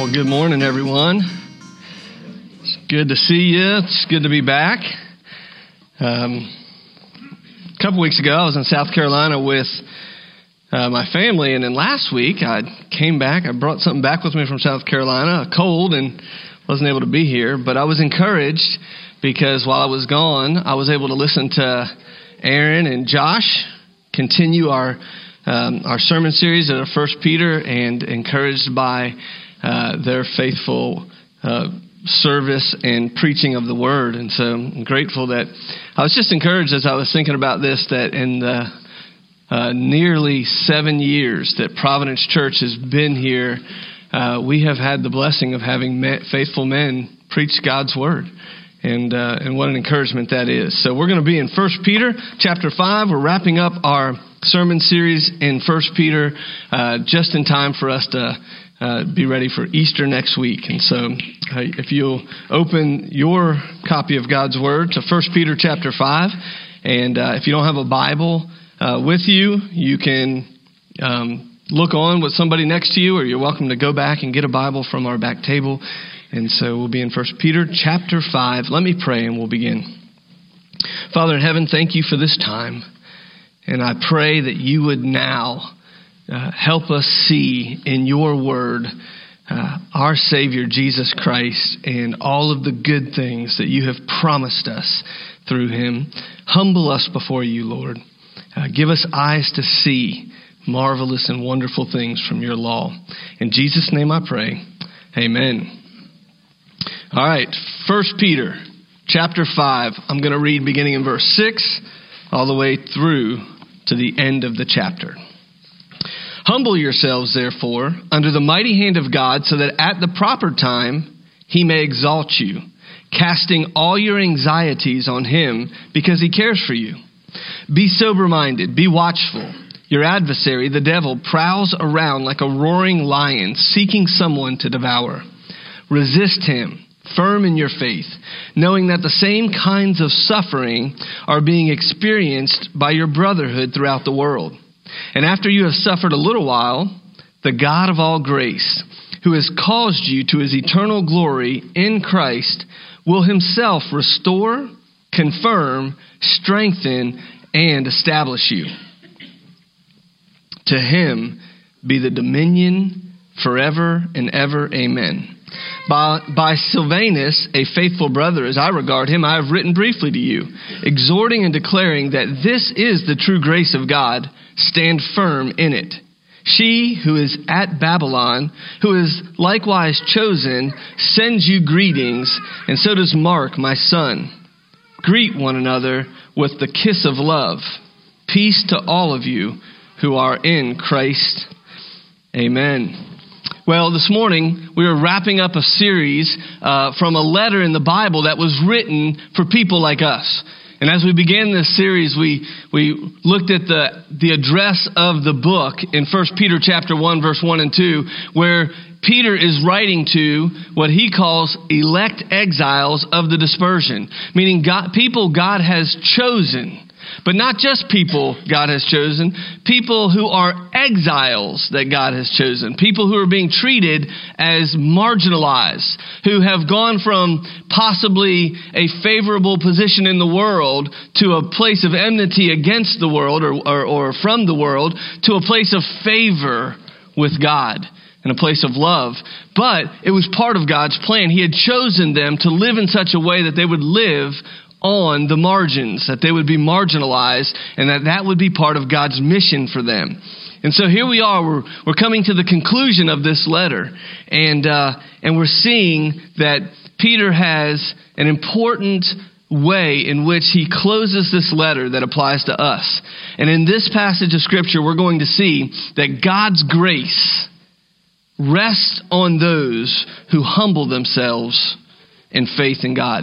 Well, good morning, everyone. It's good to see you. It's good to be back. A couple weeks ago, I was in South Carolina with my family, and then last week I came back. I brought something back with me from South Carolina, a cold, and wasn't able to be here. But I was encouraged because while I was gone, I was able to listen to Aaron and Josh continue our sermon series at 1 Peter, and encouraged by their faithful service and preaching of the Word. And so I'm grateful that I was just encouraged as I was thinking about this, that in the nearly 7 years that Providence Church has been here, we have had the blessing of having faithful men preach God's Word. And what an encouragement that is. So we're going to be in 1 Peter chapter 5. We're wrapping up our sermon series in 1 Peter just in time for us to be ready for Easter next week. And so if you'll open your copy of God's Word to 1 Peter chapter 5, and if you don't have a Bible with you, you can look on with somebody next to you, or you're welcome to go back and get a Bible from our back table. And so we'll be in 1 Peter chapter 5. Let me pray and we'll begin. Father in heaven, thank you for this time. And I pray that you would now help us see in your word our Savior, Jesus Christ, and all of the good things that you have promised us through him. Humble us before you, Lord. Give us eyes to see marvelous and wonderful things from your law. In Jesus' name I pray. Amen. All right, 1 Peter chapter 5. I'm going to read beginning in verse 6 all the way through to the end of the chapter. Humble yourselves, therefore, under the mighty hand of God, so that at the proper time he may exalt you, casting all your anxieties on him because he cares for you. Be sober-minded, be watchful. Your adversary, the devil, prowls around like a roaring lion, seeking someone to devour. Resist him, firm in your faith, knowing that the same kinds of suffering are being experienced by your brotherhood throughout the world. And after you have suffered a little while, the God of all grace, who has caused you to his eternal glory in Christ, will himself restore, confirm, strengthen, and establish you. To him be the dominion forever and ever. Amen. By Silvanus, a faithful brother, as I regard him, I have written briefly to you, exhorting and declaring that this is the true grace of God. Stand firm in it. She who is at Babylon, who is likewise chosen, sends you greetings, and so does Mark, my son. Greet one another with the kiss of love. Peace to all of you who are in Christ. Amen. Well, this morning we were wrapping up a series from a letter in the Bible that was written for people like us. And as we began this series, we looked at the address of the book in 1 Peter chapter 1, verse 1 and 2, where Peter is writing to what he calls elect exiles of the dispersion, meaning people God has chosen. But not just people God has chosen, people who are exiles that God has chosen, people who are being treated as marginalized, who have gone from possibly a favorable position in the world to a place of enmity against the world or from the world to a place of favor with God and a place of love. But it was part of God's plan. He had chosen them to live in such a way that they would live on the margins, that they would be marginalized, and that would be part of God's mission for them. And so here we are, we're coming to the conclusion of this letter, and we're seeing that Peter has an important way in which he closes this letter that applies to us. And in this passage of Scripture, we're going to see that God's grace rests on those who humble themselves in faith in God.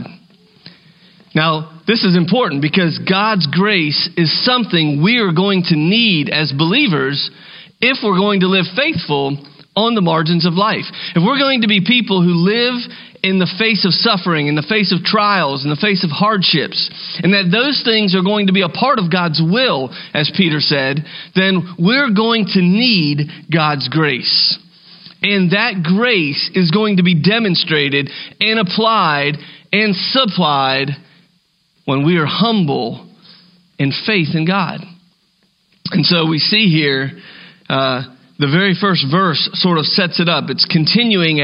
Now, this is important because God's grace is something we are going to need as believers if we're going to live faithful on the margins of life. If we're going to be people who live in the face of suffering, in the face of trials, in the face of hardships, and that those things are going to be a part of God's will, as Peter said, then we're going to need God's grace. And that grace is going to be demonstrated and applied and supplied when we are humble in faith in God. And so we see here, the very first verse sort of sets it up. It's continuing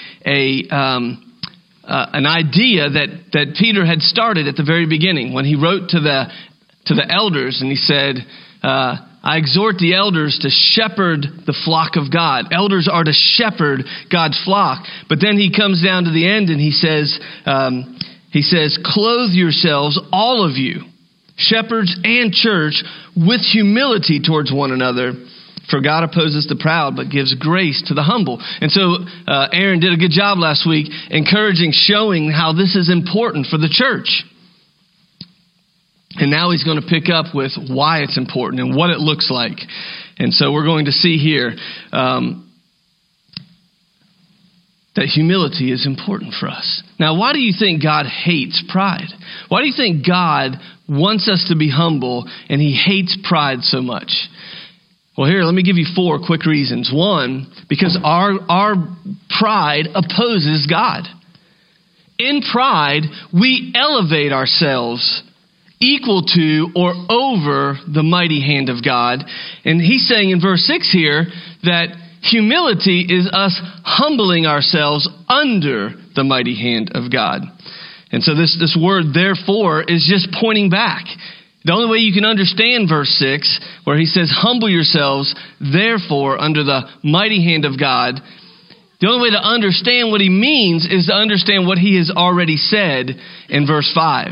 an idea that Peter had started at the very beginning when he wrote to the elders, and he said, I exhort the elders to shepherd the flock of God. Elders are to shepherd God's flock. But then he comes down to the end and he says, clothe yourselves, all of you, shepherds and church, with humility towards one another. For God opposes the proud, but gives grace to the humble. And so Aaron did a good job last week encouraging, showing how this is important for the church. And now he's going to pick up with why it's important and what it looks like. And so we're going to see here that humility is important for us. Now, why do you think God hates pride? Why do you think God wants us to be humble and he hates pride so much? Well, here, let me give you 4 quick reasons. 1, because our pride opposes God. In pride, we elevate ourselves equal to or over the mighty hand of God. And he's saying in verse 6 here that humility is us humbling ourselves under the mighty hand of God. And so this word therefore is just pointing back. The only way you can understand verse 6, where he says, humble yourselves, therefore, under the mighty hand of God. The only way to understand what he means is to understand what he has already said in verse 5.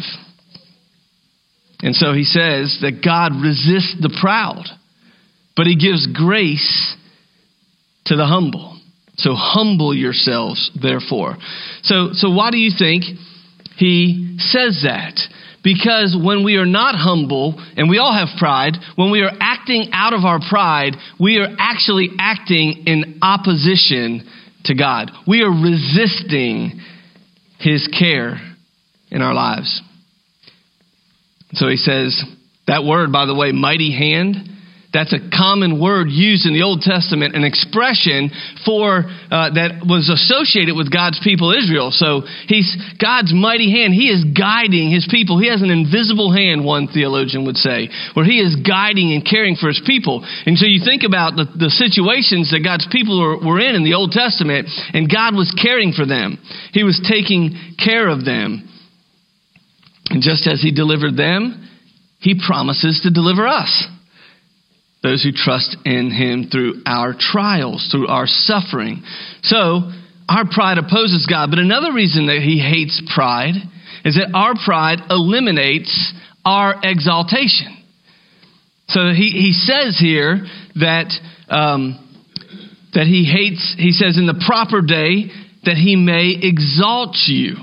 And so he says that God resists the proud, but he gives grace to the humble. So humble yourselves, therefore. So why do you think he says that? Because when we are not humble, and we all have pride, when we are acting out of our pride, we are actually acting in opposition to God. We are resisting his care in our lives. So he says, that word, by the way, mighty hand, that's a common word used in the Old Testament, an expression for that was associated with God's people Israel. So he's God's mighty hand. He is guiding his people. He has an invisible hand, one theologian would say, where he is guiding and caring for his people. And so you think about the situations that God's people were in the Old Testament, and God was caring for them. He was taking care of them. And just as he delivered them, he promises to deliver us. Those who trust in him through our trials, through our suffering. So, our pride opposes God. But another reason that he hates pride is that our pride eliminates our exaltation. So he says here that he hates, he says in the proper day that he may exalt you.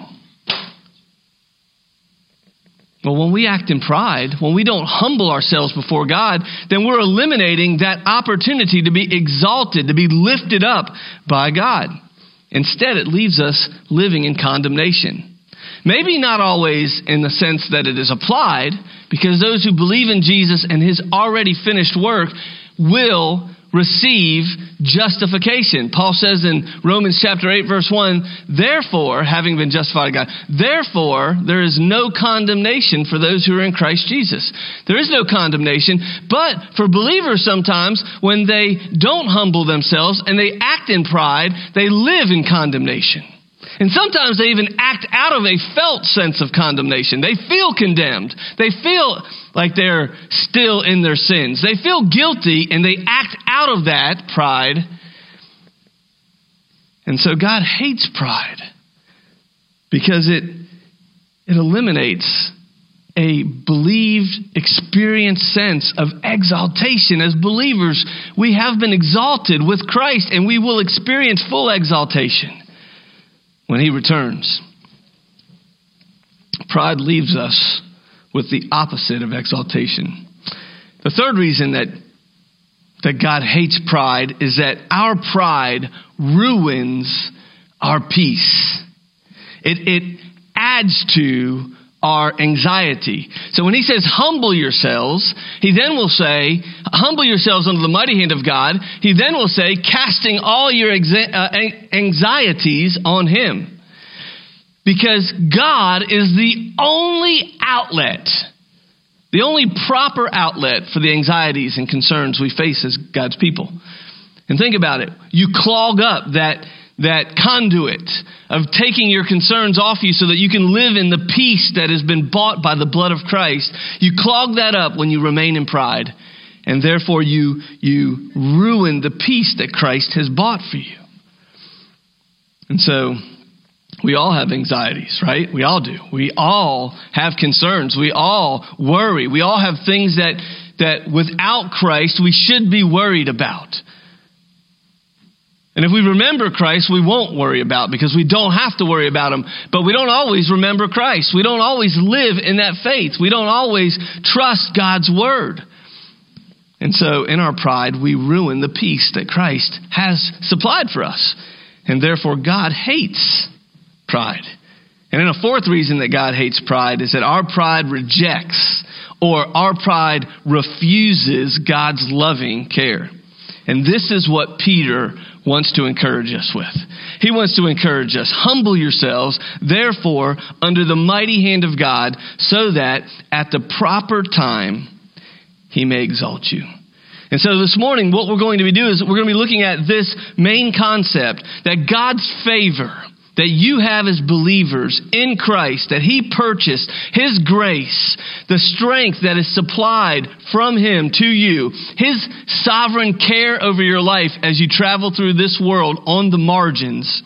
Well, when we act in pride, when we don't humble ourselves before God, then we're eliminating that opportunity to be exalted, to be lifted up by God. Instead, it leaves us living in condemnation. Maybe not always in the sense that it is applied, because those who believe in Jesus and his already finished work will receive justification. Paul says in Romans chapter 8, verse 1, therefore, having been justified by God, therefore, there is no condemnation for those who are in Christ Jesus. There is no condemnation, but for believers sometimes, when they don't humble themselves and they act in pride, they live in condemnation. And sometimes they even act out of a felt sense of condemnation. They feel condemned. They feel like they're still in their sins. They feel guilty and they act out of that pride. And so God hates pride because it eliminates a believed, experienced sense of exaltation. As believers, we have been exalted with Christ, and we will experience full exaltation when he returns. Pride leaves us with the opposite of exaltation. The third reason that God hates pride is that our pride ruins our peace. It adds to our anxiety. So when he says humble yourselves, he then will say, humble yourselves under the mighty hand of God. He then will say, casting all your anxieties on him. Because God is the only outlet, the only proper outlet for the anxieties and concerns we face as God's people. And think about it. You clog up that conduit of taking your concerns off you so that you can live in the peace that has been bought by the blood of Christ. You clog that up when you remain in pride. And therefore you ruin the peace that Christ has bought for you. And so we all have anxieties, right? We all do. We all have concerns. We all worry. We all have things that without Christ we should be worried about. And if we remember Christ, we won't worry about, because we don't have to worry about him. But we don't always remember Christ. We don't always live in that faith. We don't always trust God's word. And so in our pride, we ruin the peace that Christ has supplied for us. And therefore, God hates pride. And then a fourth reason that God hates pride is that our pride rejects, or our pride refuses, God's loving care. And this is what Peter wants to encourage us with. He wants to encourage us, humble yourselves, therefore, under the mighty hand of God, so that at the proper time, he may exalt you. And so this morning, what we're going to be doing is we're going to be looking at this main concept, that God's favor that you have as believers in Christ, that he purchased, his grace, the strength that is supplied from him to you, his sovereign care over your life as you travel through this world on the margins,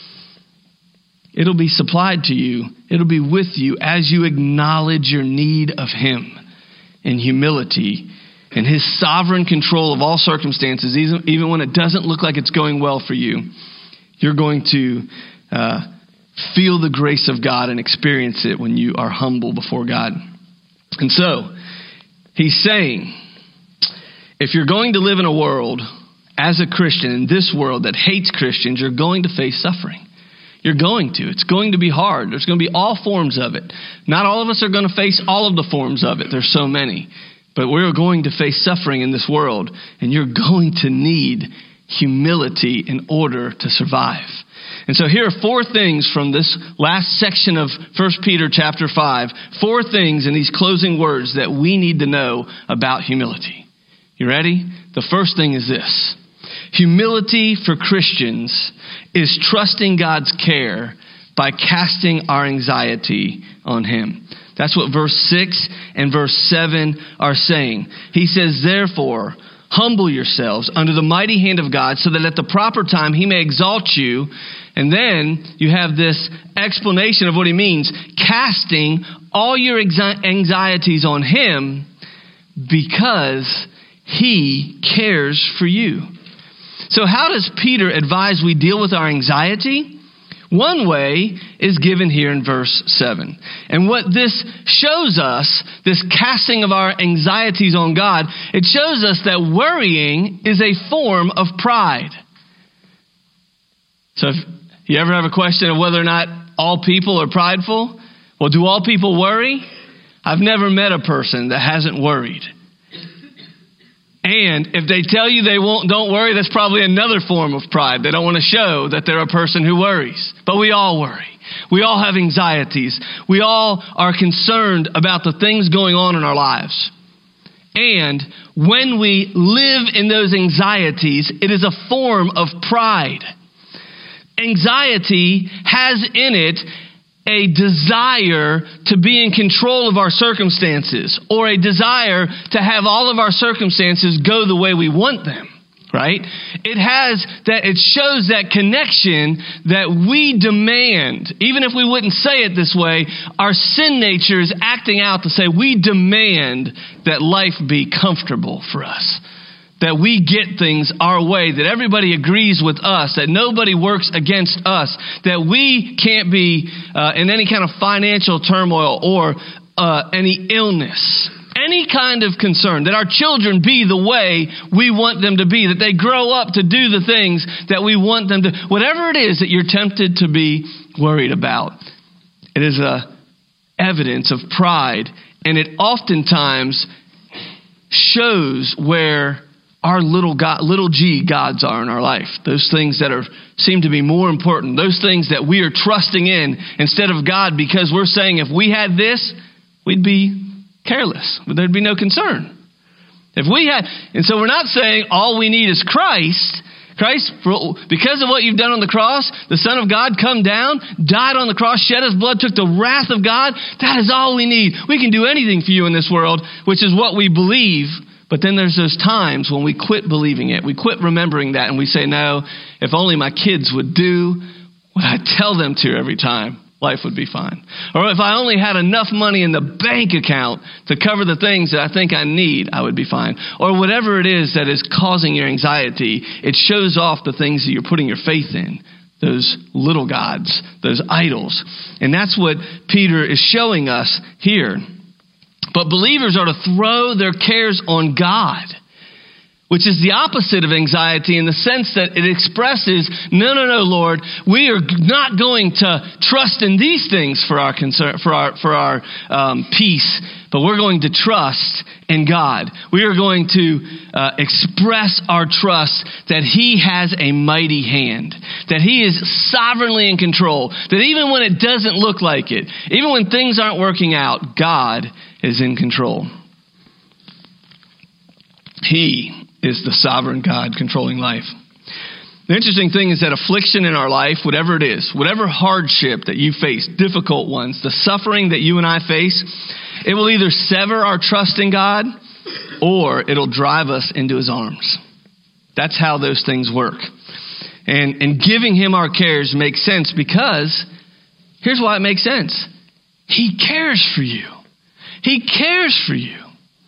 it'll be supplied to you. It'll be with you as you acknowledge your need of him in humility and his sovereign control of all circumstances, even when it doesn't look like it's going well for you. You're going to feel the grace of God and experience it when you are humble before God. And so, he's saying, if you're going to live in a world as a Christian, in this world that hates Christians, you're going to face suffering. You're going to. It's going to be hard. There's going to be all forms of it. Not all of us are going to face all of the forms of it. There's so many. But we're going to face suffering in this world, and you're going to need humility in order to survive. And so here are four things from this last section of 1 Peter chapter 5. Four things in these closing words that we need to know about humility. You ready? The first thing is this. Humility for Christians is trusting God's care by casting our anxiety on him. That's what verse 6 and verse 7 are saying. He says, therefore, humble yourselves under the mighty hand of God, so that at the proper time he may exalt you. And then you have this explanation of what he means, casting all your anxieties on him because he cares for you. So how does Peter advise we deal with our anxiety? One way is given here in verse 7. And what this shows us, this casting of our anxieties on God, it shows us that worrying is a form of pride. So if you ever have a question of whether or not all people are prideful, well, do all people worry? I've never met a person that hasn't worried. And if they tell you don't worry, that's probably another form of pride. They don't want to show that they're a person who worries. But we all worry. We all have anxieties. We all are concerned about the things going on in our lives. And when we live in those anxieties, it is a form of pride. Anxiety has in it a desire to be in control of our circumstances, or a desire to have all of our circumstances go the way we want them, right? It shows that connection that we demand, even if we wouldn't say it this way, our sin nature is acting out to say we demand that life be comfortable for us. That we get things our way, that everybody agrees with us, that nobody works against us, that we can't be in any kind of financial turmoil or any illness, any kind of concern, that our children be the way we want them to be, that they grow up to do the things that we want them to. Whatever it is that you're tempted to be worried about, it is a evidence of pride, and it oftentimes shows where our little g gods are in our life. Those things that seem to be more important. Those things that we are trusting in instead of God, because we're saying if we had this, we'd be careless. There'd be no concern. And so we're not saying all we need is Christ. Christ, because of what you've done on the cross, the Son of God come down, died on the cross, shed his blood, took the wrath of God. That is all we need. We can do anything for you in this world, which is what we believe. But then there's those times when we quit believing it. We quit remembering that, and we say, no, if only my kids would do what I tell them to every time, life would be fine. Or if I only had enough money in the bank account to cover the things that I think I need, I would be fine. Or whatever it is that is causing your anxiety, it shows off the things that you're putting your faith in. Those little gods, those idols. And that's what Peter is showing us here. But believers are to throw their cares on God, which is the opposite of anxiety in the sense that it expresses, no, Lord, we are not going to trust in these things for our concern, for our peace, but we're going to trust in God. We are going to express our trust that He has a mighty hand, that He is sovereignly in control, that even when it doesn't look like it, even when things aren't working out, God is in control. He is the sovereign God controlling life. The interesting thing is that affliction in our life, whatever it is, whatever hardship that you face, difficult ones, the suffering that you and I face, it will either sever our trust in God or it'll drive us into His arms. That's how those things work. And giving Him our cares makes sense because here's why it makes sense. He cares for you. He cares for you.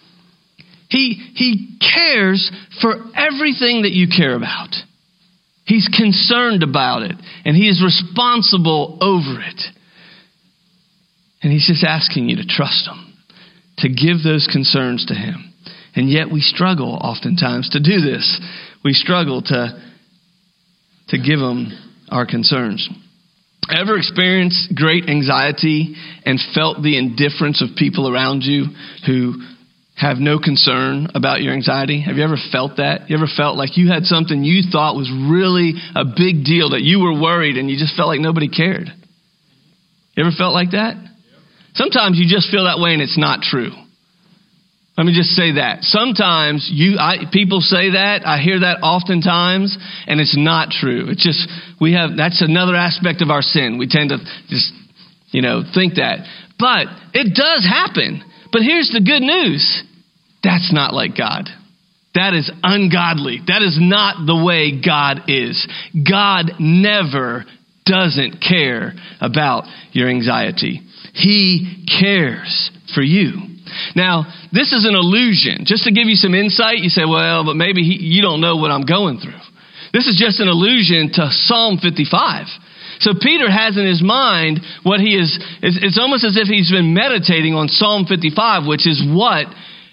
He cares for everything that you care about. He's concerned about it, and He is responsible over it. And He's just asking you to trust Him, to give those concerns to Him. And yet we struggle oftentimes to do this. We struggle to give Him our concerns. Ever experienced great anxiety and felt the indifference of people around you who have no concern about your anxiety? Have you ever felt that? You ever felt like you had something you thought was really a big deal, that you were worried and you just felt like nobody cared? You ever felt like that? Sometimes you just feel that way and it's not true. Let me just say that. Sometimes people say that. I hear that oftentimes, and it's not true. It's just, that's another aspect of our sin. We tend to just, think that. But it does happen. But here's the good news. That's not like God. That is ungodly. That is not the way God is. God never doesn't care about your anxiety. He cares for you. Now, this is an illusion. Just to give you some insight, you say, well, but maybe you don't know what I'm going through. This is just an allusion to Psalm 55. So Peter has in his mind what he is, it's almost as if he's been meditating on Psalm 55, which is what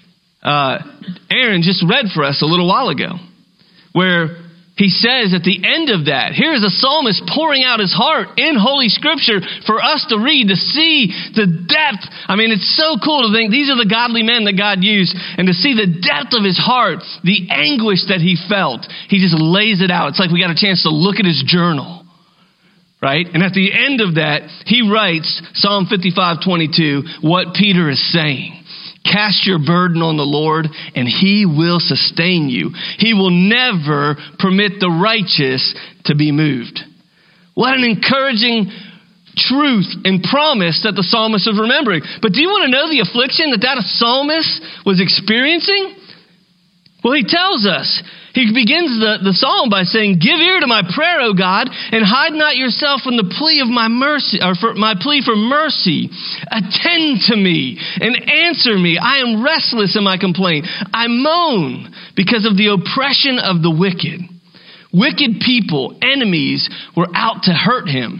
Aaron just read for us a little while ago, where he says at the end of that, here is a psalmist pouring out his heart in Holy Scripture for us to read, to see the depth. I mean, it's so cool to think these are the godly men that God used, and to see the depth of his heart, the anguish that he felt. He just lays it out. It's like we got a chance to look at his journal, right? And at the end of that, he writes Psalm 55:22, what Peter is saying. Cast your burden on the Lord, and He will sustain you. He will never permit the righteous to be moved. What an encouraging truth and promise that the psalmist is remembering. But do you want to know the affliction that psalmist was experiencing? Well, he tells us. He begins the psalm by saying, give ear to my prayer, O God, and hide not yourself from the plea of my mercy, or for my plea for mercy. Attend to me and answer me. I am restless in my complaint. I moan because of the oppression of the wicked. Wicked people, enemies, were out to hurt him.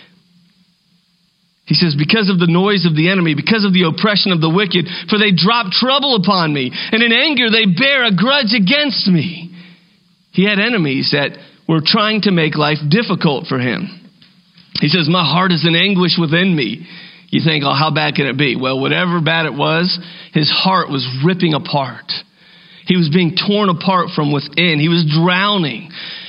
He says, because of the noise of the enemy, because of the oppression of the wicked, for they drop trouble upon me, and in anger they bear a grudge against me. He had enemies that were trying to make life difficult for him. He says, my heart is in anguish within me. You think, oh, how bad can it be? Well, whatever bad it was, his heart was ripping apart. He was being torn apart from within. He was drowning.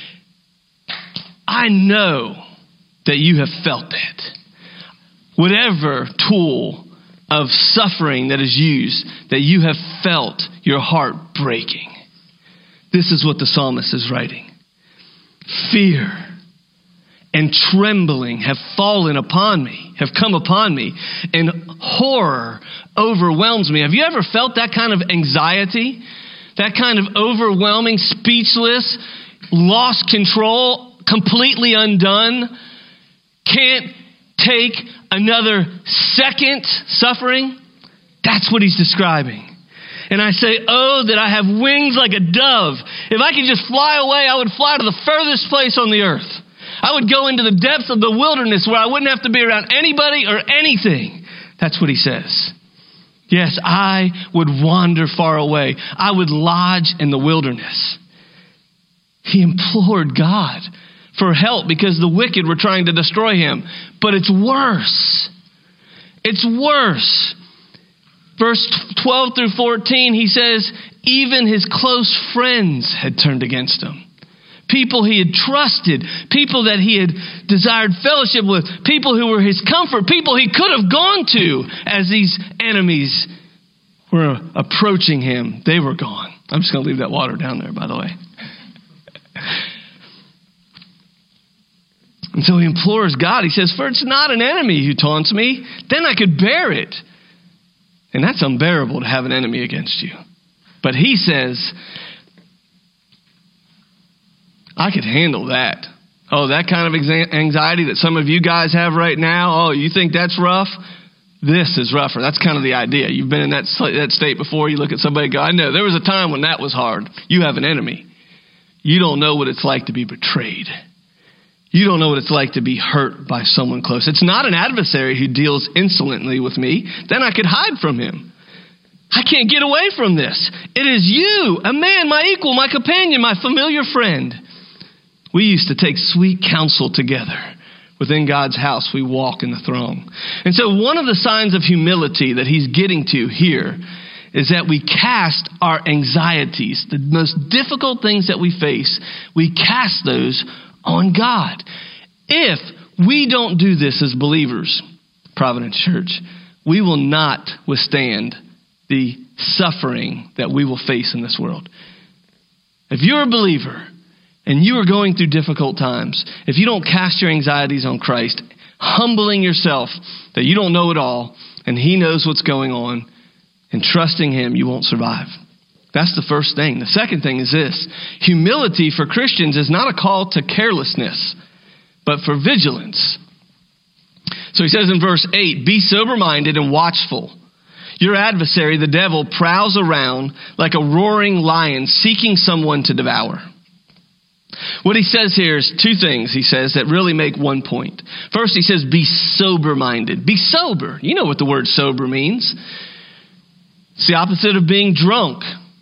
I know that you have felt that. Whatever tool of suffering that is used, that you have felt your heart breaking. This is what the psalmist is writing. Fear and trembling have fallen upon me, have come upon me, and horror overwhelms me. Have you ever felt that kind of anxiety? That kind of overwhelming, speechless, lost control, completely undone, can't take another second suffering? That's what he's describing. And I say, oh, that I have wings like a dove. If I could just fly away, I would fly to the furthest place on the earth. I would go into the depths of the wilderness where I wouldn't have to be around anybody or anything. That's what he says. Yes, I would wander far away. I would lodge in the wilderness. He implored God for help because the wicked were trying to destroy him. But it's worse. It's worse. Verse 12 through 14, he says, even his close friends had turned against him. People he had trusted, people that he had desired fellowship with, people who were his comfort, people he could have gone to as these enemies were approaching him. They were gone. I'm just going to leave that water down there, by the way. And so he implores God. He says, for it's not an enemy who taunts me. Then I could bear it. And that's unbearable to have an enemy against you. But he says, I could handle that. Oh, that kind of anxiety that some of you guys have right now. Oh, you think that's rough? This is rougher. That's kind of the idea. You've been in that state before. You look at somebody and go, I know there was a time when that was hard. You have an enemy. You don't know what it's like to be betrayed. You don't know what it's like to be hurt by someone close. It's not an adversary who deals insolently with me. Then I could hide from him. I can't get away from this. It is you, a man, my equal, my companion, my familiar friend. We used to take sweet counsel together. Within God's house, we walk in the throng. And so one of the signs of humility that he's getting to here is that we cast our anxieties, the most difficult things that we face, we cast those on God. If we don't do this as believers, Providence Church, we will not withstand the suffering that we will face in this world. If you're a believer and you are going through difficult times, if you don't cast your anxieties on Christ, humbling yourself that you don't know it all and he knows what's going on, and trusting him, you won't survive. That's the first thing. The second thing is this. Humility for Christians is not a call to carelessness, but for vigilance. So he says in verse 8, be sober-minded and watchful. Your adversary, the devil, prowls around like a roaring lion seeking someone to devour. What he says here is two things, he says, that really make one point. First, he says, be sober-minded. Be sober. You know what the word sober means. It's the opposite of being drunk.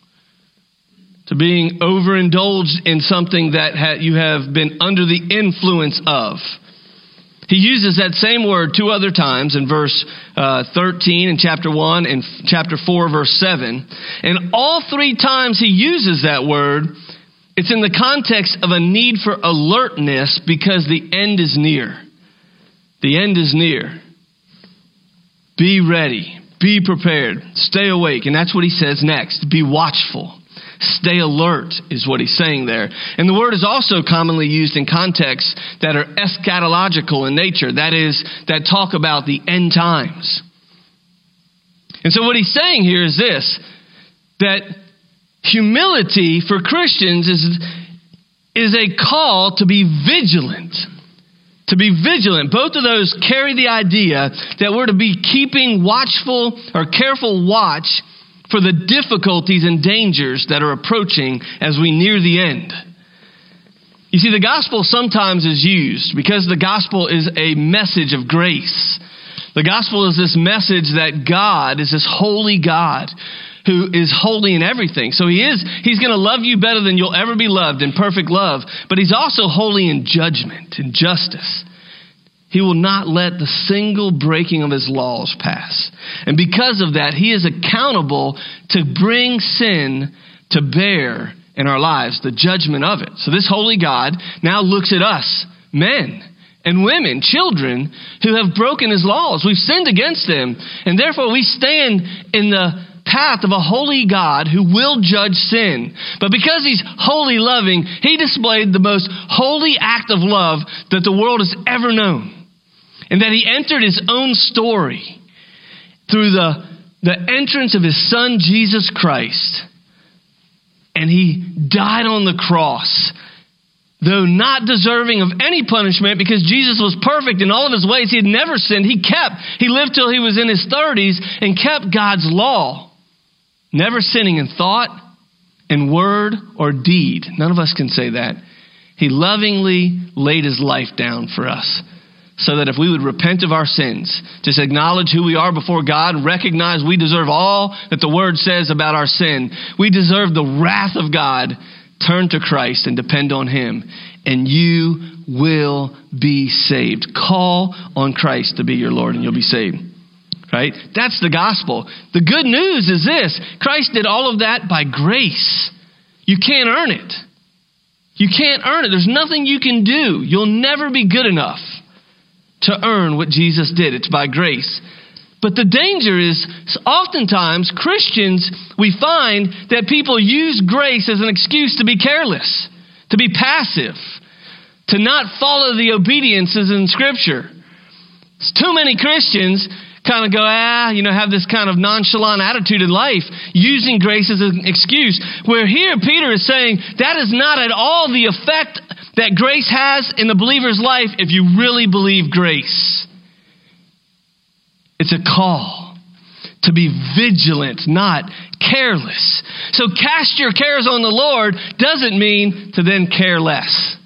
To being overindulged in something that you have been under the influence of. He uses that same word two other times in verse 13 in chapter 1 and chapter 4 verse 7. And all three times he uses that word, it's in the context of a need for alertness because the end is near. The end is near. Be ready. Be prepared. Stay awake. And that's what he says next. Be watchful. Stay alert is what he's saying there. And the word is also commonly used in contexts that are eschatological in nature. That is, that talk about the end times. And so what he's saying here is this, that humility for Christians is a call to be vigilant. To be vigilant. Both of those carry the idea that we're to be keeping watchful or careful watch for the difficulties and dangers that are approaching as we near the end. You see, the gospel sometimes is used because the gospel is a message of grace. The gospel is this message that God is this holy God who is holy in everything. So he's going to love you better than you'll ever be loved in perfect love. But he's also holy in judgment and justice. He will not let the single breaking of his laws pass. And because of that, he is accountable to bring sin to bear in our lives, the judgment of it. So this holy God now looks at us, men and women, children, who have broken his laws. We've sinned against him. And therefore we stand in the path of a holy God who will judge sin. But because he's holy loving, he displayed the most holy act of love that the world has ever known. And that he entered his own story through the entrance of his son, Jesus Christ. And he died on the cross, though not deserving of any punishment, because Jesus was perfect in all of his ways. He had never sinned. He lived till he was in his 30s and kept God's law, never sinning in thought, in word, or deed. None of us can say that. He lovingly laid his life down for us, so that if we would repent of our sins, just acknowledge who we are before God, recognize we deserve all that the Word says about our sin. We deserve the wrath of God. Turn to Christ and depend on him, and you will be saved. Call on Christ to be your Lord, and you'll be saved. Right? That's the gospel. The good news is this: Christ did all of that by grace. You can't earn it. You can't earn it. There's nothing you can do. You'll never be good enough to earn what Jesus did. It's by grace. But the danger is, oftentimes Christians, we find that people use grace as an excuse to be careless, to be passive, to not follow the obediences in Scripture. Too many Christians kind of go, have this kind of nonchalant attitude in life, using grace as an excuse. Where here Peter is saying that is not at all the effect that grace has in the believer's life if you really believe grace. It's a call to be vigilant, not careless. So cast your cares on the Lord doesn't mean to then care less.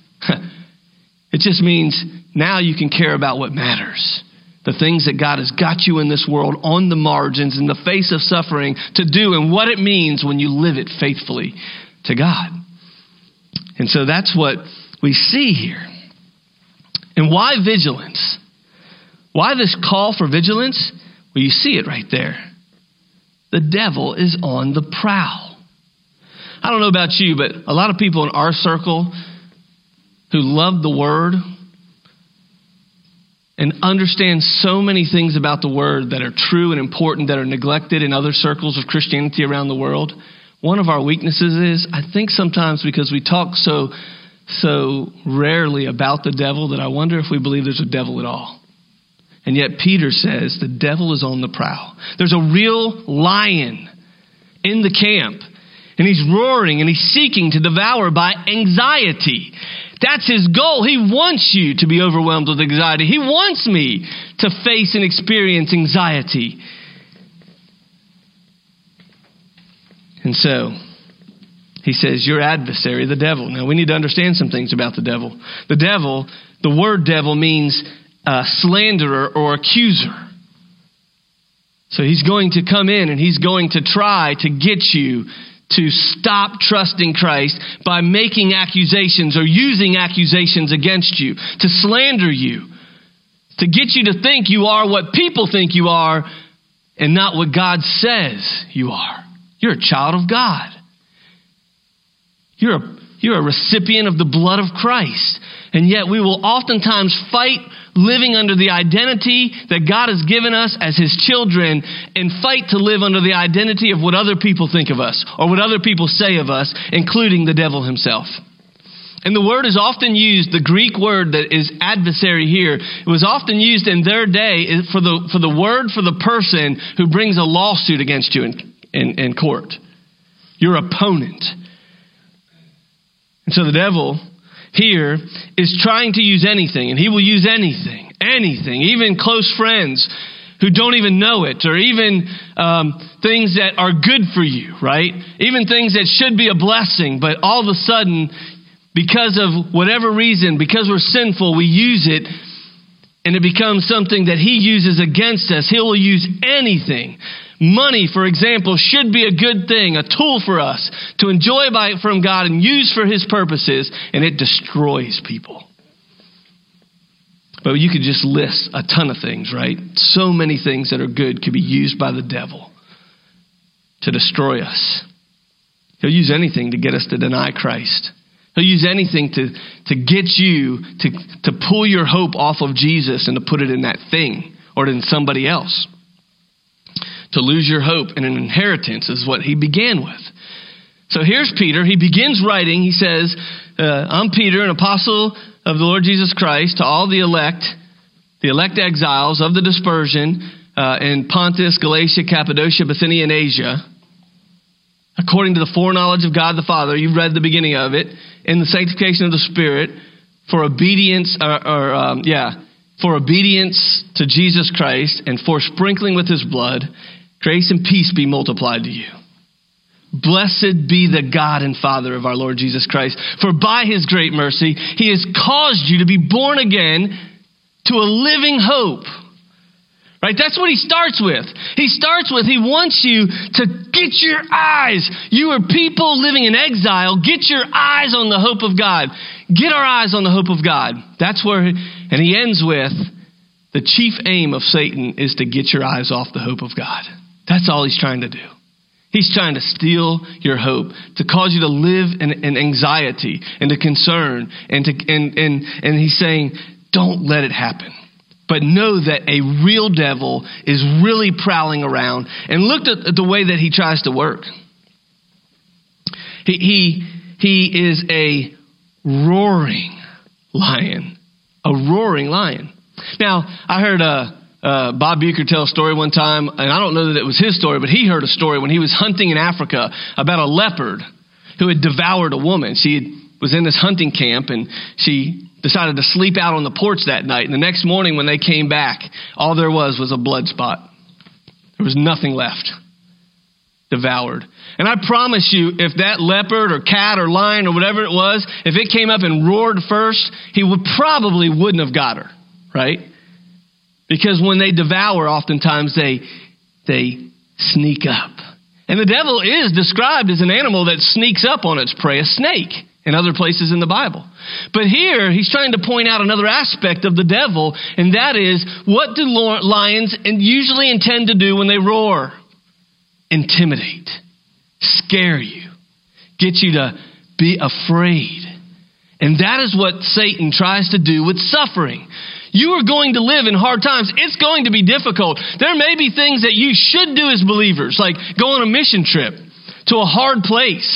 It just means now you can care about what matters. The things that God has got you in this world on the margins, in the face of suffering, to do, and what it means when you live it faithfully to God. And so that's what we see here. And why vigilance? Why this call for vigilance? Well, you see it right there. The devil is on the prowl. I don't know about you, but a lot of people in our circle who love the Word and understand so many things about the Word that are true and important that are neglected in other circles of Christianity around the world. One of our weaknesses is, I think sometimes because we talk so rarely about the devil, that I wonder if we believe there's a devil at all. And yet Peter says the devil is on the prowl. There's a real lion in the camp, and he's roaring and he's seeking to devour by anxiety. That's his goal. He wants you to be overwhelmed with anxiety. He wants me to face and experience anxiety. And so he says, your adversary, the devil. Now we need to understand some things about the devil. The devil, the word devil means slanderer or accuser. So he's going to come in and he's going to try to get you to stop trusting Christ by making accusations or using accusations against you, to slander you, to get you to think you are what people think you are and not what God says you are. You're a child of God. You're a recipient of the blood of Christ. And yet we will oftentimes fight living under the identity that God has given us as his children, and fight to live under the identity of what other people think of us or what other people say of us, including the devil himself. And the word is often used, the Greek word that is adversary here, it was often used in their day for the word for the person who brings a lawsuit against you in court. Your opponent. And so the devil here is trying to use anything, and he will use anything, even close friends who don't even know it, or even things that are good for you, right? Even things that should be a blessing, but all of a sudden, because of whatever reason, because we're sinful, we use it, and it becomes something that he uses against us. He will use anything. Money, for example, should be a good thing, a tool for us to enjoy from God and use for his purposes, and it destroys people. But you could just list a ton of things, right? So many things that are good could be used by the devil to destroy us. He'll use anything to get us to deny Christ. He'll use anything to get you to pull your hope off of Jesus and to put it in that thing or in somebody else. To lose your hope in an inheritance is what he began with. So here's Peter. He begins writing. He says, I'm Peter, an apostle of the Lord Jesus Christ, to all the elect exiles of the dispersion in Pontus, Galatia, Cappadocia, Bithynia, and Asia, according to the foreknowledge of God the Father. You've read the beginning of it. In the sanctification of the Spirit, for obedience, for obedience to Jesus Christ, and for sprinkling with his blood, grace and peace be multiplied to you. Blessed be the God and Father of our Lord Jesus Christ, for by his great mercy, he has caused you to be born again to a living hope. Right? That's what he starts with. He wants you to get your eyes. You are people living in exile. Get your eyes on the hope of God. Get our eyes on the hope of God. That's where, and he ends with, the chief aim of Satan is to get your eyes off the hope of God. That's all he's trying to do. He's trying to steal your hope, to cause you to live in anxiety and to concern. And he's saying, don't let it happen. But know that a real devil is really prowling around. And look at the way that he tries to work. He is a roaring lion. A roaring lion. Now, I heard Bob Bucher tell a story one time, and I don't know that it was his story, but he heard a story when he was hunting in Africa about a leopard who had devoured a woman. She was in this hunting camp, and she decided to sleep out on the porch that night. And the next morning when they came back, all there was a blood spot. There was nothing left. Devoured. And I promise you, if that leopard or cat or lion or whatever it was, if it came up and roared first, he probably wouldn't have got her, right? Because when they devour, oftentimes they sneak up. And the devil is described as an animal that sneaks up on its prey, a snake, in other places in the Bible. But here, he's trying to point out another aspect of the devil, and that is, what do lions usually intend to do when they roar? Intimidate, scare you, get you to be afraid. And that is what Satan tries to do with suffering. You are going to live in hard times. It's going to be difficult. There may be things that you should do as believers, like go on a mission trip to a hard place.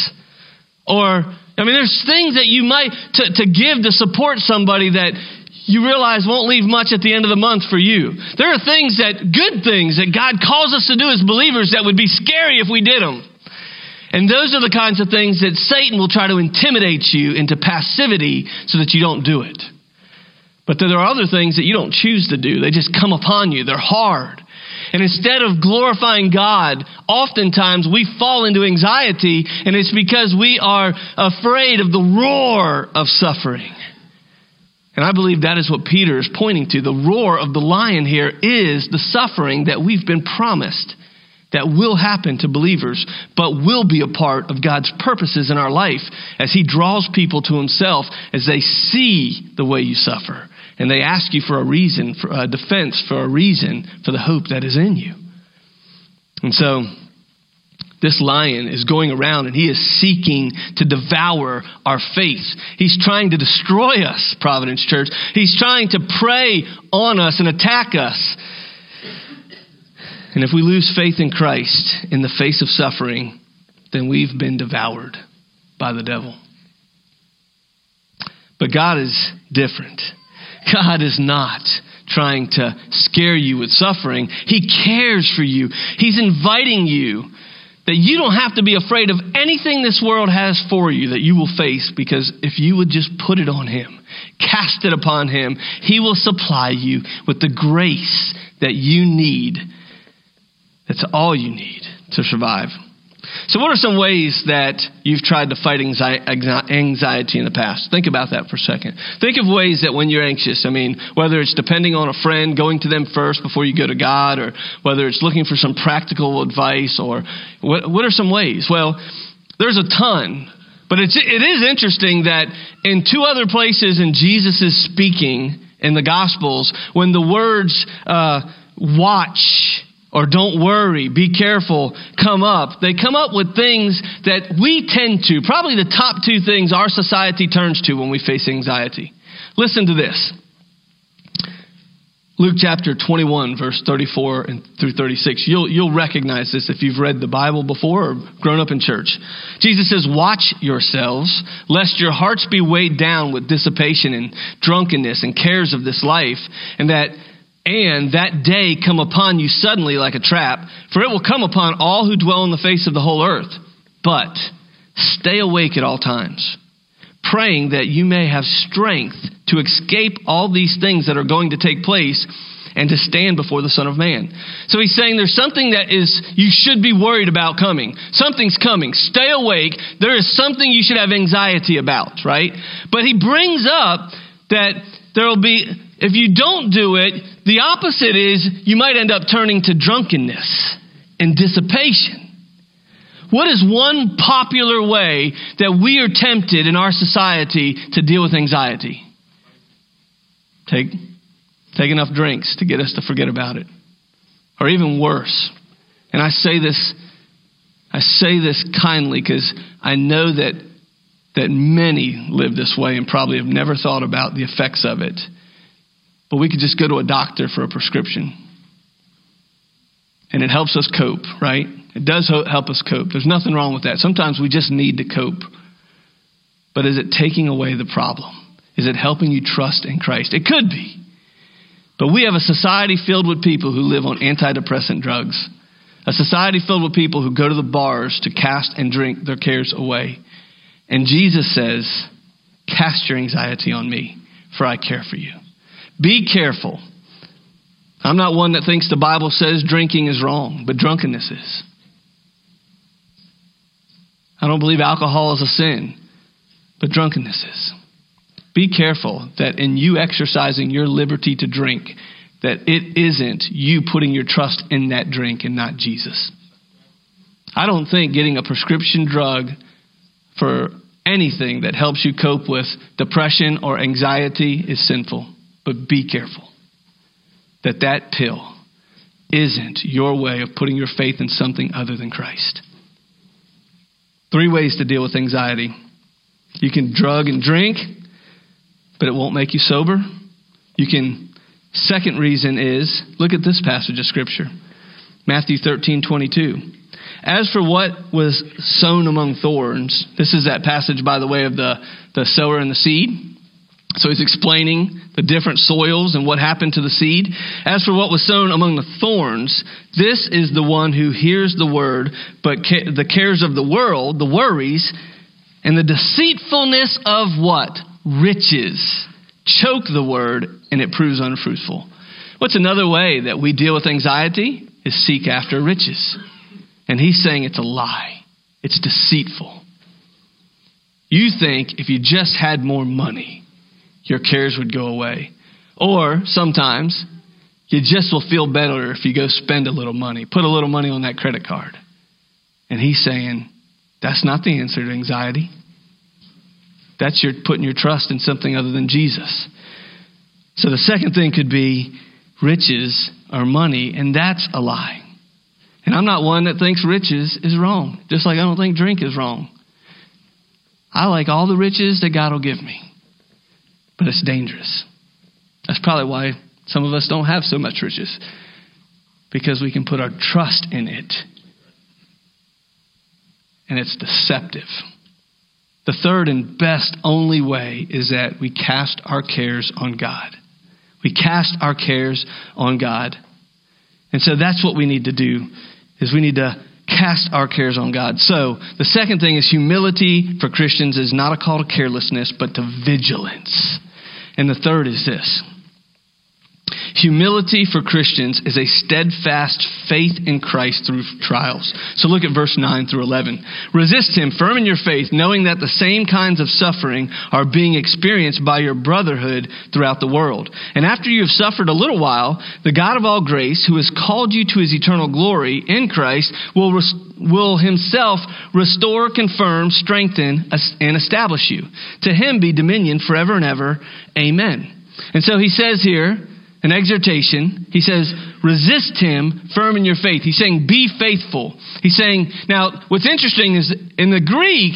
There's things that you might, to give to support somebody that you realize won't leave much at the end of the month for you. There are good things that God calls us to do as believers that would be scary if we did them. And those are the kinds of things that Satan will try to intimidate you into passivity so that you don't do it. But there are other things that you don't choose to do. They just come upon you. They're hard. And instead of glorifying God, oftentimes we fall into anxiety, and it's because we are afraid of the roar of suffering. And I believe that is what Peter is pointing to. The roar of the lion here is the suffering that we've been promised that will happen to believers, but will be a part of God's purposes in our life as he draws people to himself as they see the way you suffer. And they ask you for a reason, for a defense, for a reason for the hope that is in you. And so this lion is going around and he is seeking to devour our faith. He's trying to destroy us, Providence Church. He's trying to prey on us and attack us. And if we lose faith in Christ in the face of suffering, then we've been devoured by the devil. But God is different. God is not trying to scare you with suffering. He cares for you. He's inviting you that you don't have to be afraid of anything this world has for you that you will face, because if you would just put it on him, cast it upon him, he will supply you with the grace that you need. That's all you need to survive. So what are some ways that you've tried to fight anxiety in the past? Think about that for a second. Think of ways that when you're anxious, whether it's depending on a friend, going to them first before you go to God, or whether it's looking for some practical advice, or what are some ways? Well, there's a ton, but it is interesting that in two other places in Jesus' speaking in the Gospels, when the words watch or don't worry, be careful, come up, they come up with things that we tend to, probably the top two things our society turns to when we face anxiety. Listen to this. Luke chapter 21, verse 34 through 36. You'll recognize this if you've read the Bible before or grown up in church. Jesus says, watch yourselves, lest your hearts be weighed down with dissipation and drunkenness and cares of this life, and that day come upon you suddenly like a trap, for it will come upon all who dwell on the face of the whole earth. But stay awake at all times, praying that you may have strength to escape all these things that are going to take place and to stand before the Son of Man. So he's saying there's something that you should be worried about coming. Something's coming. Stay awake. There is something you should have anxiety about, right? But he brings up that there will be, if you don't do it, the opposite is you might end up turning to drunkenness and dissipation. What is one popular way that we are tempted in our society to deal with anxiety? Take enough drinks to get us to forget about it. Or even worse. And I say this kindly because I know that many live this way and probably have never thought about the effects of it. But we could just go to a doctor for a prescription. And it helps us cope, right? It does help us cope. There's nothing wrong with that. Sometimes we just need to cope. But is it taking away the problem? Is it helping you trust in Christ? It could be. But we have a society filled with people who live on antidepressant drugs. A society filled with people who go to the bars to cast and drink their cares away. And Jesus says, cast your anxiety on me, for I care for you. Be careful. I'm not one that thinks the Bible says drinking is wrong, but drunkenness is. I don't believe alcohol is a sin, but drunkenness is. Be careful that in you exercising your liberty to drink, that it isn't you putting your trust in that drink and not Jesus. I don't think getting a prescription drug for anything that helps you cope with depression or anxiety is sinful. But be careful that pill isn't your way of putting your faith in something other than Christ. 3 ways to deal with anxiety. You can drug and drink, but it won't make you sober. Second reason is, look at this passage of Scripture. Matthew 13:22. As for what was sown among thorns, this is that passage, by the way, of the sower and the seed. So he's explaining the different soils and what happened to the seed. As for what was sown among the thorns, this is the one who hears the word, but the cares of the world, the worries, and the deceitfulness of what? Riches choke the word, and it proves unfruitful. What's another way that we deal with anxiety? Is seek after riches. And he's saying it's a lie. It's deceitful. You think if you just had more money, your cares would go away. Or sometimes you just will feel better if you go spend a little money. Put a little money on that credit card. And he's saying that's not the answer to anxiety. That's your putting your trust in something other than Jesus. So the second thing could be riches or money, and that's a lie. And I'm not one that thinks riches is wrong, just like I don't think drink is wrong. I like all the riches that God will give me, but it's dangerous. That's probably why some of us don't have so much riches, because we can put our trust in it, and it's deceptive. The third and best only way is that we cast our cares on God. We cast our cares on God. And so that's what we need to do, is we need to cast our cares on God. So the second thing is humility for Christians is not a call to carelessness, but to vigilance. And the third is this. Humility for Christians is a steadfast faith in Christ through trials. So look at verse 9 through 11. Resist him, firm in your faith, knowing that the same kinds of suffering are being experienced by your brotherhood throughout the world. And after you have suffered a little while, the God of all grace, who has called you to his eternal glory in Christ, will himself restore, confirm, strengthen, and establish you. To him be dominion forever and ever. Amen. And so he says here, an exhortation, he says, resist him firm in your faith. He's saying, be faithful. He's saying, now what's interesting is in the Greek,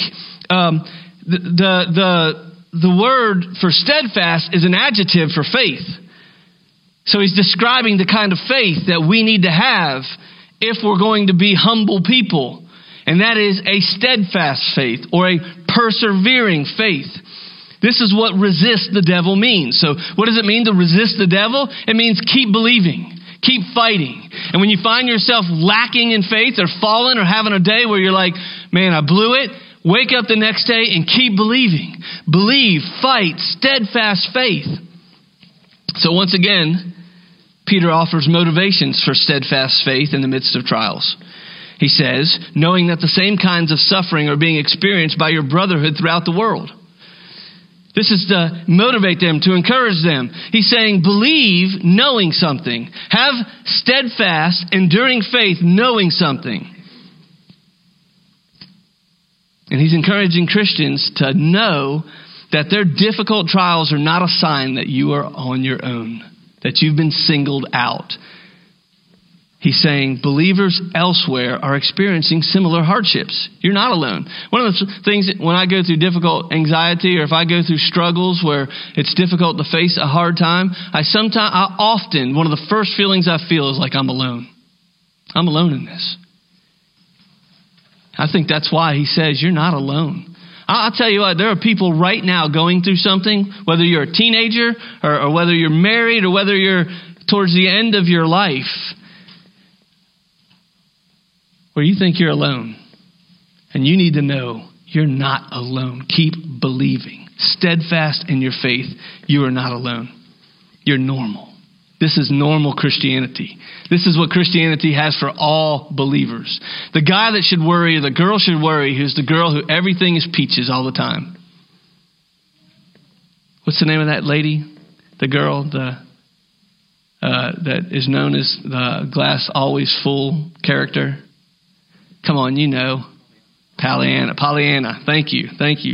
the word for steadfast is an adjective for faith. So he's describing the kind of faith that we need to have if we're going to be humble people. And that is a steadfast faith or a persevering faith. This is what resist the devil means. So what does it mean to resist the devil? It means keep believing, keep fighting. And when you find yourself lacking in faith or falling or having a day where you're like, man, I blew it, wake up the next day and keep believing. Believe, fight, steadfast faith. So once again, Peter offers motivations for steadfast faith in the midst of trials. He says, knowing that the same kinds of suffering are being experienced by your brotherhood throughout the world. This is to motivate them, to encourage them. He's saying, believe knowing something. Have steadfast, enduring faith knowing something. And he's encouraging Christians to know that their difficult trials are not a sign that you are on your own, that you've been singled out. He's saying believers elsewhere are experiencing similar hardships. You're not alone. One of the things that when I go through difficult anxiety or if I go through struggles where it's difficult to face a hard time, I often, one of the first feelings I feel is like I'm alone. I'm alone in this. I think that's why he says you're not alone. I'll tell you what, there are people right now going through something, whether you're a teenager or whether you're married or whether you're towards the end of your life, where you think you're alone. And you need to know you're not alone. Keep believing. Steadfast in your faith. You are not alone. You're normal. This is normal Christianity. This is what Christianity has for all believers. The guy that should worry, the girl should worry, who's the girl who everything is peaches all the time. What's the name of that lady? The girl that is known as the glass always full character. Come on, you know. Pollyanna. Thank you.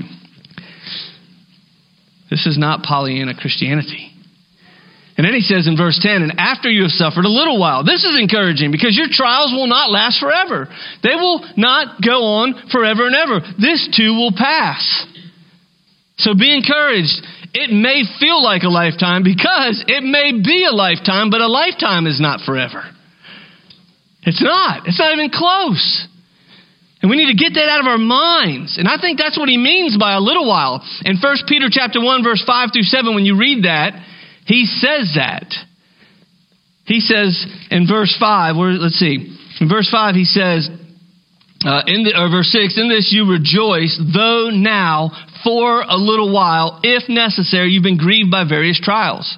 This is not Pollyanna Christianity. And then he says in verse 10, and after you have suffered a little while. This is encouraging because your trials will not last forever. They will not go on forever and ever. This too will pass. So be encouraged. It may feel like a lifetime because it may be a lifetime, but a lifetime is not forever. It's not. It's not even close. And we need to get that out of our minds. And I think that's what he means by a little while. In 1 Peter chapter 1, verse 5 through 7, when you read that, he says that. He says in verse 5, in verse 5 he says, verse 6, in this you rejoice, though now for a little while, if necessary, you've been grieved by various trials.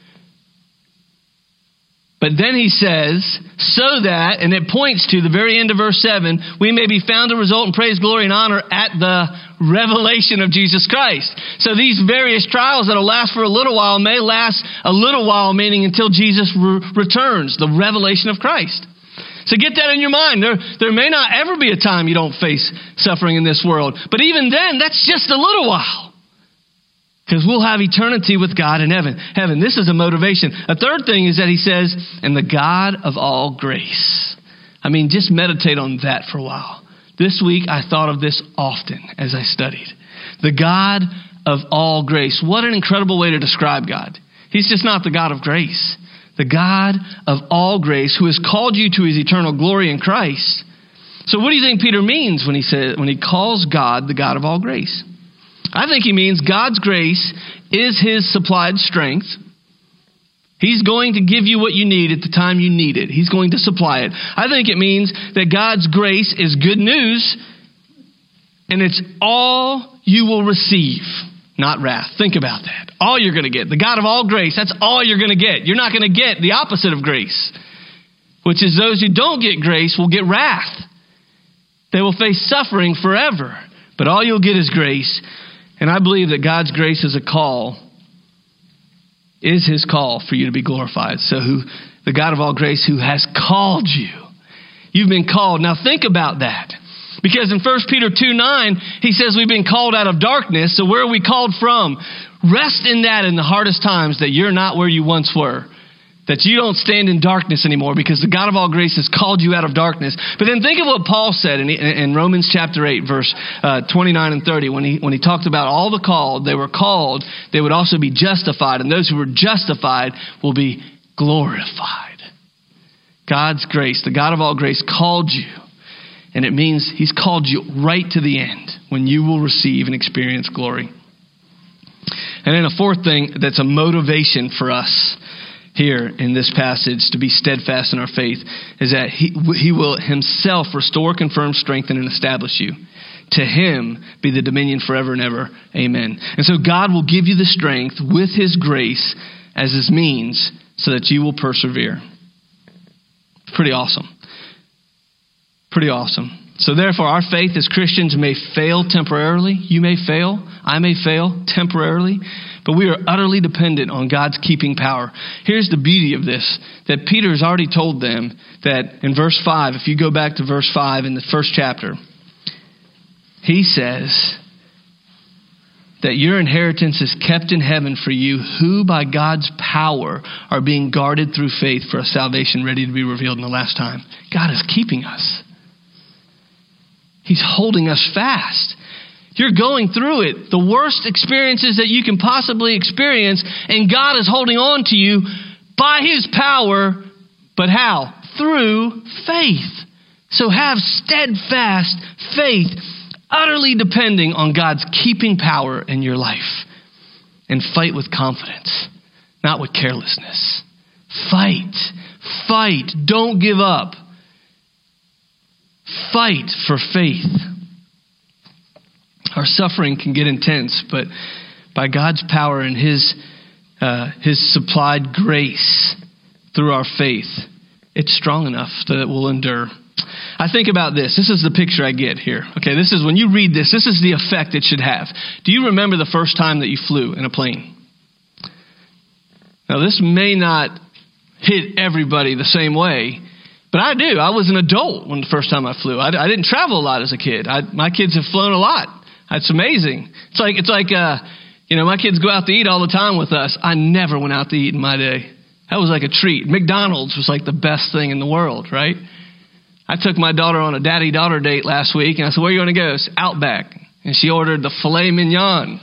But then he says, so that, and it points to the very end of verse 7, we may be found to result in praise, glory, and honor at the revelation of Jesus Christ. So these various trials that will last for a little while may last a little while, meaning until Jesus returns, the revelation of Christ. So get that in your mind. There may not ever be a time you don't face suffering in this world. But even then, that's just a little while. Because we'll have eternity with God in heaven. This is a motivation. A third thing is that he says, and the God of all grace. I mean, just meditate on that for a while. This week, I thought of this often as I studied. The God of all grace. What an incredible way to describe God. He's just not the God of grace. The God of all grace who has called you to his eternal glory in Christ. So what do you think Peter means when he calls God the God of all grace? I think he means God's grace is his supplied strength. He's going to give you what you need at the time you need it. He's going to supply it. I think it means that God's grace is good news, and it's all you will receive, not wrath. Think about that. All you're going to get. The God of all grace, that's all you're going to get. You're not going to get the opposite of grace, which is those who don't get grace will get wrath. They will face suffering forever, but all you'll get is grace. And I believe that God's grace is his call for you to be glorified. So the God of all grace who has called you. You've been called. Now think about that. Because in 1 Peter 2:9, he says we've been called out of darkness. So where are we called from? Rest in that in the hardest times, that you're not where you once were. That you don't stand in darkness anymore, because the God of all grace has called you out of darkness. But then think of what Paul said in Romans chapter 8, verse 29 and 30, when he talked about all the called, they were called, they would also be justified, and those who were justified will be glorified. God's grace, the God of all grace, called you, and it means he's called you right to the end, when you will receive and experience glory. And then a fourth thing that's a motivation for us here in this passage to be steadfast in our faith is that he will himself restore, confirm, strengthen, and establish you. To him be the dominion forever and ever. Amen. And so God will give you the strength with his grace as his means so that you will persevere. Pretty awesome. Pretty awesome. So therefore, our faith as Christians may fail temporarily. You may fail. I may fail temporarily. But we are utterly dependent on God's keeping power. Here's the beauty of this, that Peter has already told them that in verse 5, if you go back to verse 5 in the first chapter, he says that your inheritance is kept in heaven for you, who by God's power are being guarded through faith for a salvation ready to be revealed in the last time. God is keeping us. He's holding us fast. You're going through it, the worst experiences that you can possibly experience, and God is holding on to you by his power. But how? Through faith. So have steadfast faith, utterly depending on God's keeping power in your life. And fight with confidence, not with carelessness. Fight. Fight. Don't give up. Fight for faith. Our suffering can get intense, but by God's power and his supplied grace through our faith, it's strong enough that it will endure. I think about this. This is the picture I get here. Okay, this is when you read this is the effect it should have. Do you remember the first time that you flew in a plane? Now, this may not hit everybody the same way, but I do. I was an adult when the first time I flew. I didn't travel a lot as a kid. My kids have flown a lot. It's amazing. It's like my kids go out to eat all the time with us. I never went out to eat in my day. That was like a treat. McDonald's was like the best thing in the world, right? I took my daughter on a daddy-daughter date last week, and I said, "Where are you going to go?" It's Outback. And she ordered the filet mignon.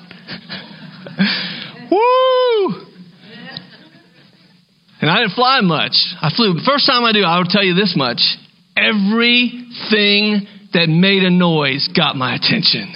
Woo! And I didn't fly much. I flew. The first time I do, I will tell you this much. Everything that made a noise got my attention.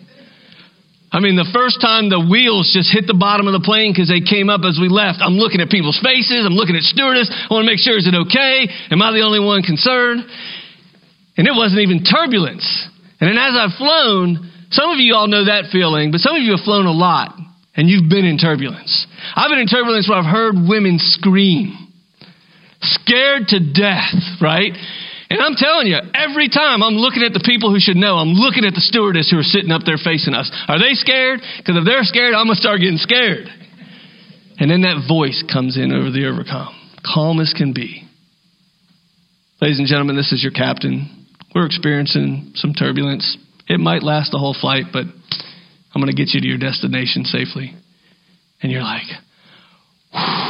I mean, the first time the wheels just hit the bottom of the plane because they came up as we left, I'm looking at people's faces. I'm looking at stewardess. I want to make sure, is it okay? Am I the only one concerned? And it wasn't even turbulence. And then as I've flown, some of you all know that feeling, but some of you have flown a lot and you've been in turbulence. I've been in turbulence where I've heard women scream, scared to death, right? And I'm telling you, every time I'm looking at the people who should know, I'm looking at the stewardess who are sitting up there facing us. Are they scared? Because if they're scared, I'm going to start getting scared. And then that voice comes in over the intercom, calm as can be. Ladies and gentlemen, this is your captain. We're experiencing some turbulence. It might last the whole flight, but I'm going to get you to your destination safely. And you're like, whew.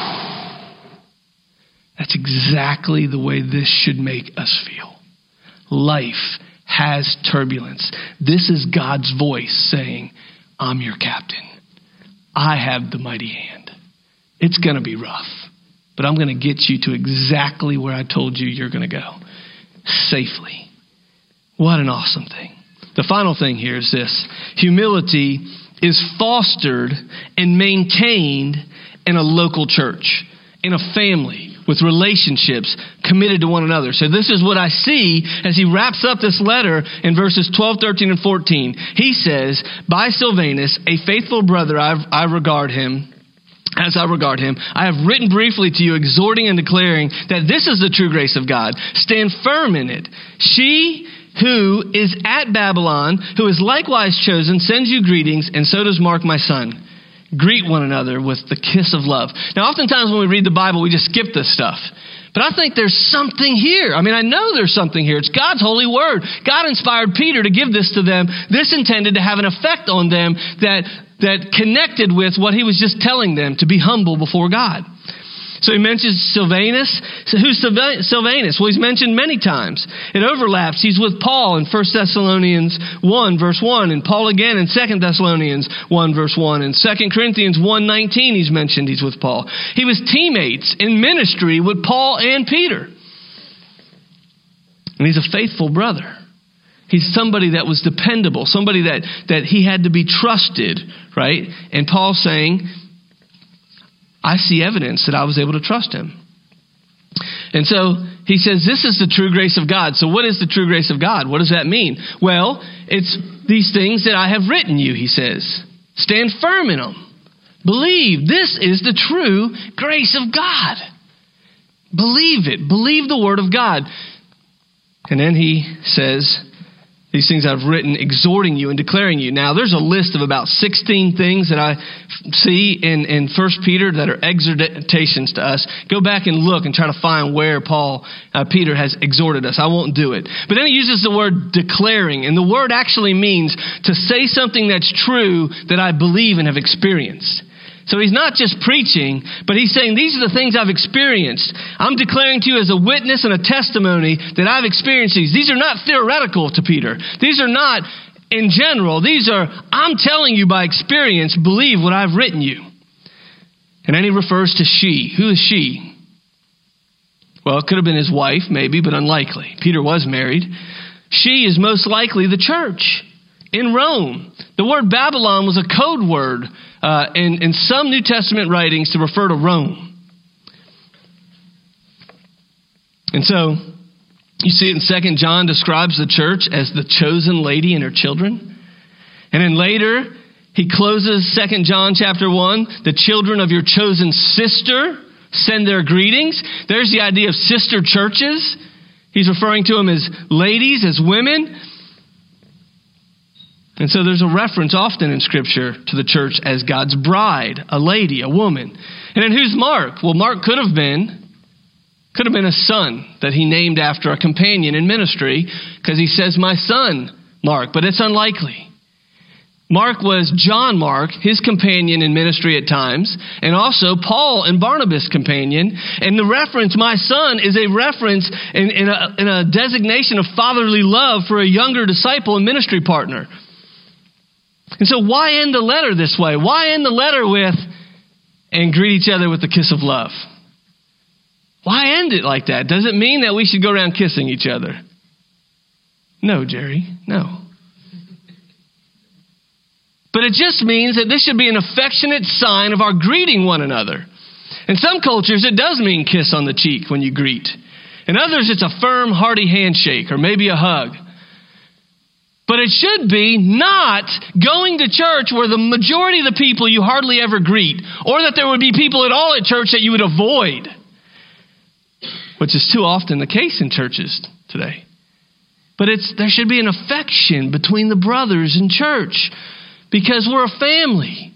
That's exactly the way this should make us feel. Life has turbulence. This is God's voice saying, I'm your captain. I have the mighty hand. It's going to be rough, but I'm going to get you to exactly where I told you you're going to go. Safely. What an awesome thing. The final thing here is this. Humility is fostered and maintained in a local church, in a family, with relationships committed to one another. So this is what I see as he wraps up this letter in verses 12, 13, and 14. He says, by Silvanus, a faithful brother, I regard him. As I regard him, I have written briefly to you, exhorting and declaring that this is the true grace of God. Stand firm in it. She who is at Babylon, who is likewise chosen, sends you greetings, and so does Mark, my son. Greet one another with the kiss of love. Now, oftentimes when we read the Bible, we just skip this stuff. But I think there's something here. I mean, I know there's something here. It's God's holy word. God inspired Peter to give this to them. This intended to have an effect on them that that connected with what he was just telling them to be humble before God. So he mentions Silvanus. So who's Silvanus? Well, he's mentioned many times. It overlaps. He's with Paul in 1 Thessalonians 1, verse 1, and Paul again in 2 Thessalonians 1, verse 1, and 2 Corinthians 1:19 he's mentioned he's with Paul. He was teammates in ministry with Paul and Peter. And he's a faithful brother. He's somebody that was dependable, somebody that he had to be trusted, right? And Paul's saying, I see evidence that I was able to trust him. And so he says, this is the true grace of God. So what is the true grace of God? What does that mean? Well, it's these things that I have written you, he says. Stand firm in them. Believe. This is the true grace of God. Believe it. Believe the word of God. And then he says, these things I've written, exhorting you and declaring you. Now, there's a list of about 16 things that I see in 1 Peter that are exhortations to us. Go back and look and try to find where Peter has exhorted us. I won't do it. But then he uses the word declaring. And the word actually means to say something that's true that I believe and have experienced. So he's not just preaching, but he's saying, these are the things I've experienced. I'm declaring to you as a witness and a testimony that I've experienced these. These are not theoretical to Peter. These are not in general. These are, I'm telling you by experience, believe what I've written you. And then he refers to she. Who is she? Well, it could have been his wife, maybe, but unlikely. Peter was married. She is most likely the church in Rome. The word Babylon was a code word in some New Testament writings to refer to Rome. And so you see it in 2 John describes the church as the chosen lady and her children. And then later he closes 2 John chapter 1, the children of your chosen sister send their greetings. There's the idea of sister churches. He's referring to them as ladies, as women. And so there's a reference often in Scripture to the church as God's bride, a lady, a woman. And then who's Mark? Well, Mark could have been a son that he named after a companion in ministry, because he says, my son, Mark, but it's unlikely. Mark was John Mark, his companion in ministry at times, and also Paul and Barnabas' companion. And the reference, my son, is a reference in a designation of fatherly love for a younger disciple and ministry partner. And so why end the letter this way? Why end the letter with, and greet each other with the kiss of love? Why end it like that? Does it mean that we should go around kissing each other? No, Jerry, no. But it just means that this should be an affectionate sign of our greeting one another. In some cultures, it does mean kiss on the cheek when you greet. In others, it's a firm, hearty handshake or maybe a hug. But it should be not going to church where the majority of the people you hardly ever greet, or that there would be people at all at church that you would avoid, which is too often the case in churches today. But there should be an affection between the brothers in church because we're a family.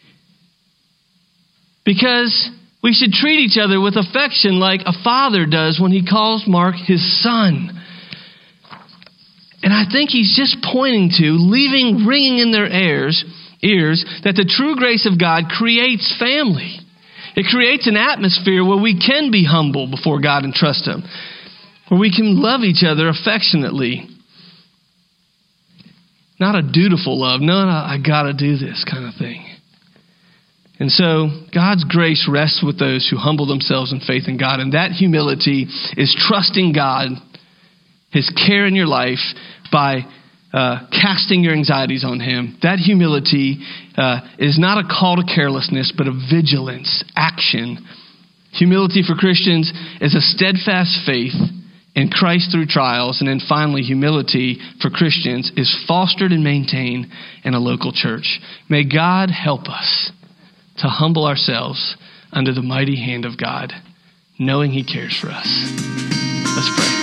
Because we should treat each other with affection like a father does when he calls Mark his son. And I think he's just pointing to, ringing in their ears, that the true grace of God creates family. It creates an atmosphere where we can be humble before God and trust Him. Where we can love each other affectionately. Not a dutiful love. No, I gotta do this kind of thing. And so God's grace rests with those who humble themselves in faith in God. And that humility is trusting God, His care in your life, by casting your anxieties on Him. That humility is not a call to carelessness, but a vigilance, action. Humility for Christians is a steadfast faith in Christ through trials. And then finally, humility for Christians is fostered and maintained in a local church. May God help us to humble ourselves under the mighty hand of God, knowing He cares for us. Let's pray.